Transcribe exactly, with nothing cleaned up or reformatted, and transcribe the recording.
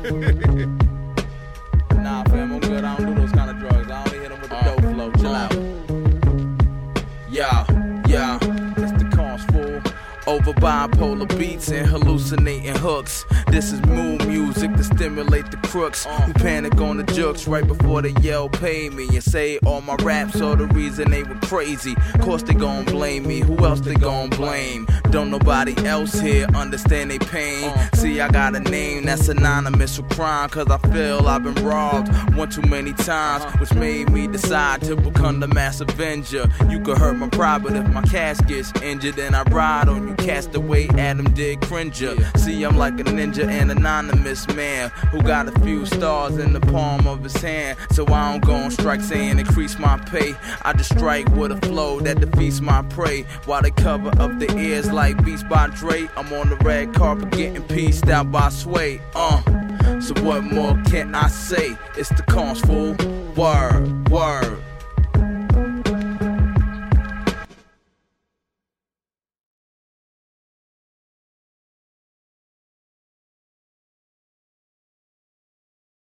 Nah, fam, I'm good. I don't do those kind of drugs. I only hit them with the dope flow. Chill out. Yeah, yeah, it's the cause, fool. Over bipolar beats and hallucinating hooks. This is mood music to stimulate the crooks who panic on the jokes right before they yell pay me and say all my raps are the reason they were crazy. Course they gon' blame me, who else they gon' blame? Don't nobody else here understand they pain. See, I got a name that's synonymous with crime, cause I feel I've been robbed one too many times, which made me decide to become the mass avenger. You could hurt my pride, but if my casket's injured, then I ride on you. Cast away Adam did Cringer. See, I'm like a ninja and anonymous man who got a few stars in the palm of his hand. So I don't go on strike saying increase my pay. I just strike with a flow that defeats my prey, while they cover up the ears like Beats by Dre. I'm on the red carpet getting pieced out by Sway. Uh, so what more can I say? It's the cons, fool. Word, word.